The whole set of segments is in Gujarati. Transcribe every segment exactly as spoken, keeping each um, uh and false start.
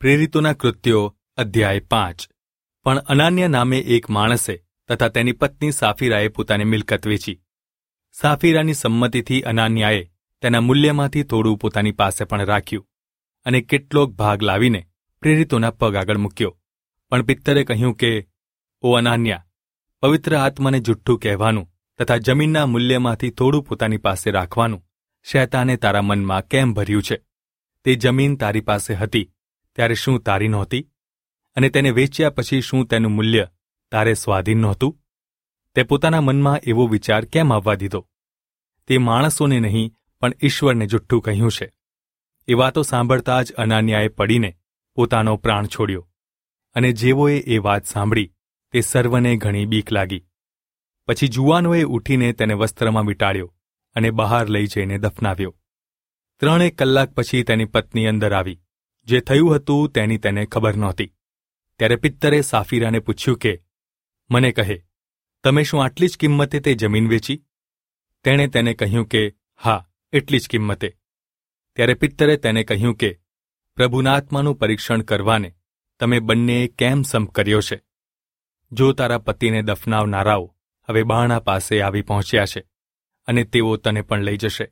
પ્રેરિતોના કૃત્યો અધ્યાય પાંચ. પણ અનાન્ય નામે એક માણસે તથા તેની પત્ની સાફીરાએ પોતાની મિલકત વેચી. સાફીરાની સંમતિથી અનાન્યાએ તેના મૂલ્યમાંથી થોડું પોતાની પાસે પણ રાખ્યું અને કેટલોક ભાગ લાવીને પ્રેરિતોના પગ આગળ મૂક્યો. પણ પિત્તરે કહ્યું કે, ઓ અનાન્યા, પવિત્ર આત્માને જુઠ્ઠું કહેવાનું તથા જમીનના મૂલ્યમાંથી થોડું પોતાની પાસે રાખવાનું શૈતાને તારા મનમાં કેમ ભર્યું છે? તે જમીન તારી પાસે હતી ત્યારે શું તારી નહોતી? અને તેને વેચ્યા પછી શું તેનું મૂલ્ય તારે સ્વાધીન નહોતું? તે પોતાના મનમાં એવો વિચાર કેમ આવવા દીધો? તે માણસોને નહીં પણ ઈશ્વરને જુઠ્ઠું કહ્યું છે. એ વાતો સાંભળતા જ અનાન્યાએ પડીને પોતાનો પ્રાણ છોડ્યો. અને જેઓએ એ વાત સાંભળી તે સર્વને ઘણી બીક લાગી. પછી જુવાનોએ ઉઠીને તેને વસ્ત્રમાં વીંટાળ્યો અને બહાર લઈ જઈને દફનાવ્યો. ત્રણેક કલાક પછી તેની પત્ની અંદર આવી. જે થયું હતું તેની તેને ખબર નહોતી. ત્યારે પિત્તરે સાફીરાને પૂછ્યું કે, મને કહે, તમે શું આટલી જ કિંમતે તે જમીન વેચી? તેણે તેને કહ્યું કે, હા, એટલી જ કિંમતે. ત્યારે પિત્તરે તેને કહ્યું કે, પ્રભુના આત્માનું પરીક્ષણ કરવાને તમે બંનેએ કેમ સંપ કર્યો છે? જો તારા પતિને દફનાવનારાઓ હવે બારણા પાસે આવી પહોંચ્યા છે અને તેઓ તને પણ લઈ જશે.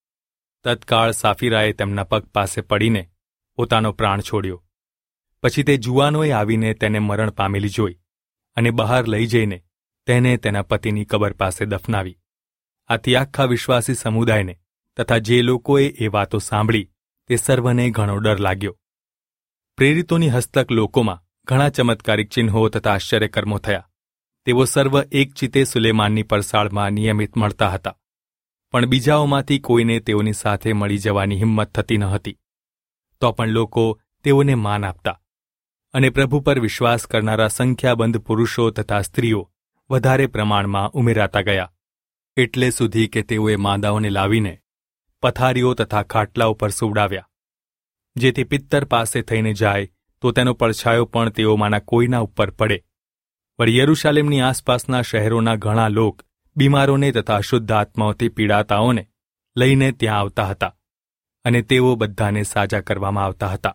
તત્કાળ સાફીરાએ તેમના પગ પાસે પડીને પોતાનો પ્રાણ છોડ્યો. પછી તે જુવાનોએ આવીને તેને મરણ પામેલી જોઈ અને બહાર લઈ જઈને તેને તેના પતિની કબર પાસે દફનાવી. આથી આખા વિશ્વાસી સમુદાયને તથા જે લોકોએ એ વાતો સાંભળી તે સર્વને ઘણો ડર લાગ્યો. પ્રેરિતોની હસ્તક લોકોમાં ઘણા ચમત્કારિક ચિહ્નો તથા આશ્ચર્યકર્મો થયા. તેઓ સર્વ એકચિતે સુલેમાનની પરસાળમાં નિયમિત મળતા હતા. પણ બીજાઓમાંથી કોઈને તેઓની સાથે મળી જવાની હિંમત થતી ન હતી. તો પણ લોકો તેઓને માન આપતા અને પ્રભુ પર વિશ્વાસ કરનારા સંખ્યાબંધ પુરુષો તથા સ્ત્રીઓ વધારે પ્રમાણમાં ઉમેરાતા ગયા. એટલે સુધી કે તેઓએ માંદાઓને લાવીને પથારીઓ તથા ખાટલા ઉપર સુવડાવ્યા. જેથી પિત્તર પાસે થઈને જાય તો તેનો પડછાયો પણ તેઓમાંના કોઈના ઉપર પડે. વળી યરૂશાલેમની આસપાસના શહેરોના ઘણા લોક બીમારોને તથા અશુદ્ધ આત્માઓથી પીડાતાઓને લઈને ત્યાં આવતા હતા અને તેઓ બધાને સાજા કરવામાં આવતા હતા.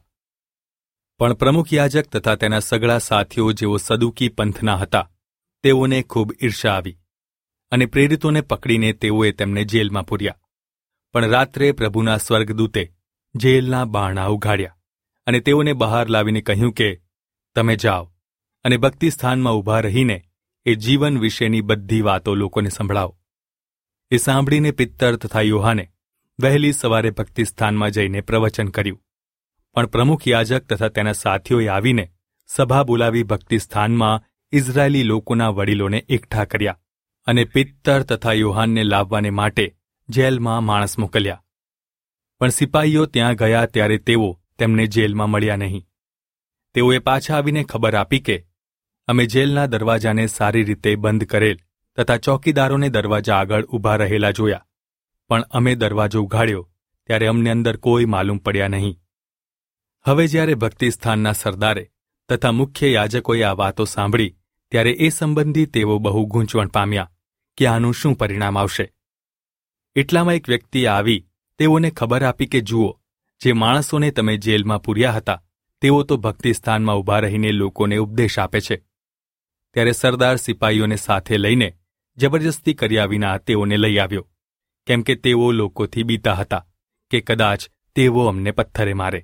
પણ પ્રમુખ યાજક તથા તેના સગળા સાથીઓ જેઓ સદુકી પંથના હતા તેઓને ખૂબ ઈર્ષા આવી અને પ્રેરિતોને પકડીને તેઓએ તેમને જેલમાં પૂર્યા. પણ રાત્રે પ્રભુના સ્વર્ગદૂતે જેલના બારણા ઉઘાડ્યા અને તેઓને બહાર લાવીને કહ્યું કે, તમે જાઓ અને ભક્તિ સ્થાનમાં ઊભા રહીને એ જીવન વિશેની બધી વાતો લોકોને સંભળાવો. એ સાંભળીને પિત્તર તથા યોહાને વહેલી સવારે ભક્તિ સ્થાનમાં જઈને પ્રવચન કર્યું. પણ પ્રમુખ યાજક તથા તેના સાથીઓએ આવીને સભા બોલાવી ભક્તિ સ્થાનમાં ઇઝરાયેલી લોકોના વડીલોને એકઠા કર્યા અને પિત્તર તથા યોહાનને લાવવાને માટે જેલમાં માણસ મોકલ્યા. પણ સિપાહીઓ ત્યાં ગયા ત્યારે તેઓ તેમને જેલમાં મળ્યા નહીં. તેઓએ પાછા આવીને ખબર આપી કે, અમે જેલના દરવાજાને સારી રીતે બંધ કરેલ તથા ચોકીદારોને દરવાજા આગળ ઊભા રહેલા જોયા. પણ અમે દરવાજો ઉઘાડ્યો ત્યારે અમને અંદર કોઈ માલુમ પડ્યા નહીં. હવે જ્યારે ભક્તિ સ્થાનના સરદારે તથા મુખ્ય યાજકોએ આ વાતો સાંભળી ત્યારે એ સંબંધી તેઓ બહુ ગૂંચવણ પામ્યા કે આનું શું પરિણામ આવશે. એટલામાં એક વ્યક્તિ આવી તેઓને ખબર આપી કે, જુઓ, જે માણસોને તમે જેલમાં પૂર્યા હતા તેઓ તો ભક્તિ સ્થાનમાં ઊભા રહીને લોકોને ઉપદેશ આપે છે. ત્યારે સરદાર સિપાહીઓને સાથે લઈને જબરજસ્તી કર્યા વિના તેઓને લઈ આવ્યો, કેમ કે તેઓ લોકોથી બીતા હતા કે કદાચ તેઓ અમને પથ્થરે મારે.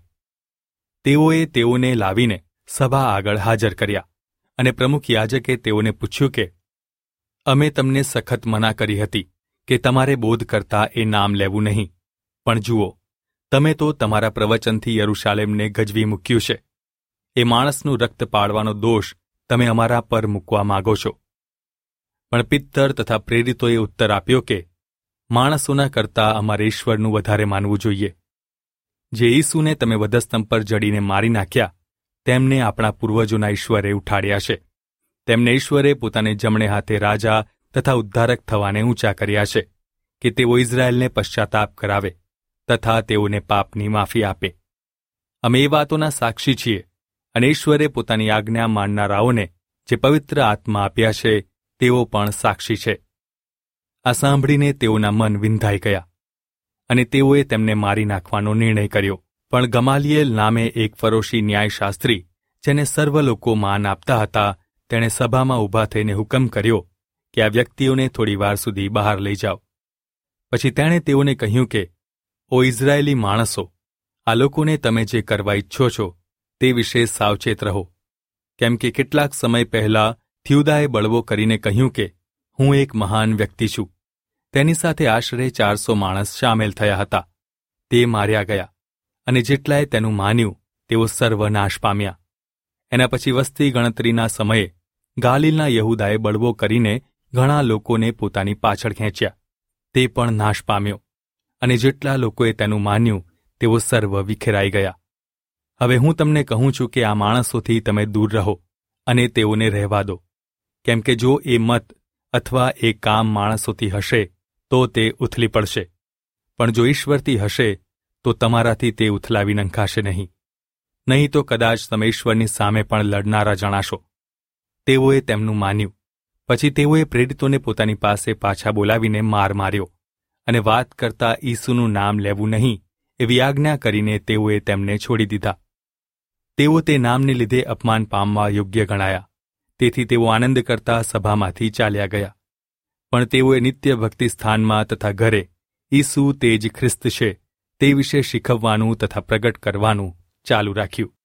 તેઓએ તેઓને લાવીને સભા આગળ હાજર કર્યા અને પ્રમુખ યાજકે તેઓને પૂછ્યું કે, અમે તમને સખત મના કરી હતી કે તમારે બોધ કરતા એ નામ લેવું નહીં. પણ જુઓ, તમે તો તમારા પ્રવચનથી યરૂશાલેમને ગજવી મૂક્યું છે. એ માણસનું રક્ત પાડવાનો દોષ તમે અમારા પર મૂકવા માગો છો. પણ પિત્તર તથા પ્રેરિતોએ ઉત્તર આપ્યો કે, માણસોના કરતાં અમારે ઈશ્વરનું વધારે માનવું જોઈએ. જે ઈસુને તમે વધસ્તંભ પર જડીને મારી નાખ્યા તેમને આપણા પૂર્વજોના ઈશ્વરે ઉઠાડ્યા છે. તેમને ઈશ્વરે પોતાને જમણે હાથે રાજા તથા ઉદ્ધારક થવાને ઊંચા કર્યા છે કે તેઓ ઇઝરાયેલને પશ્ચાતાપ કરાવે તથા તેઓને પાપની માફી આપે. અમે એ વાતોના સાક્ષી છીએ અને ઈશ્વરે પોતાની આજ્ઞા માનનારાઓને જે પવિત્ર આત્મા આપ્યા છે તેઓ પણ સાક્ષી છે. આ સાંભળીને તેઓના મન વિંધાઈ ગયા અને તેઓએ તેમને મારી નાખવાનો નિર્ણય કર્યો પણ ગમાલિયેલ નામે એક ફરોશી ન્યાયશાસ્ત્રી, જેને સર્વ લોકો માન આપતા હતા, તેણે સભામાં ઊભા થઈને હુકમ કર્યો કે આ વ્યક્તિઓને થોડી વાર સુધી બહાર લઈ જાઓ. પછી તેણે તેઓને કહ્યું કે, ઓ ઇઝરાયેલી માણસો, આ લોકોને તમે જે કરવા ઈચ્છો છો તે વિશે સાવચેત રહો, કેમ કે કેટલાક સમય પહેલાં થ્યુદાએ બળવો કરીને કહ્યું કે હું એક મહાન વ્યક્તિ છું. તેની સાથે આશરે ચારસો માણસ સામેલ થયા હતા. તે માર્યા ગયા, અને જેટલાએ તેનું માન્યું તેઓ સર્વનાશ પામ્યા. એના પછી વસ્તી ગણતરીના સમયે ગાલિલના યહૂદાએ બળવો કરીને ઘણા લોકોને પોતાની પાછળ ખેંચ્યા. તે પણ નાશ પામ્યો, અને જેટલા લોકોએ તેનું માન્યું તેઓ સર્વ વિખેરાઈ ગયા. હવે હું તમને કહું છું કે આ માણસોથી તમે દૂર રહો અને તેઓને રહેવા દો, કેમ કે જો એ મત અથવા એ કામ માણસોથી હશે તો તે ઉથલી પડશે, પણ જો ઈશ્વરથી હશે તો તમારાથી તે ઉથલાવી નંખાશે નહીં. નહીં તો કદાચ તમે ઈશ્વરની સામે પણ લડનારા જણાશો. તેઓએ તેમનું માન્યું. પછી તેઓએ પ્રેરિતોને પોતાની પાસે પાછા બોલાવીને માર માર્યો, અને વાત કરતા ઈસુનું નામ લેવું નહીં એવી આજ્ઞા કરીને તેઓએ તેમને છોડી દીધા. તેઓ તે નામને લીધે અપમાન પામવા યોગ્ય ગણાયા, તેથી તેઓ આનંદ કરતા સભામાંથી ચાલ્યા ગયા. પણ તેઓએ નિત્ય ભક્તિ સ્થાનમાં તથા ઘરે ઈસુ તે જ ખ્રિસ્ત છે તે વિશે શીખવવાનું તથા પ્રગટ કરવાનું ચાલુ રાખ્યું.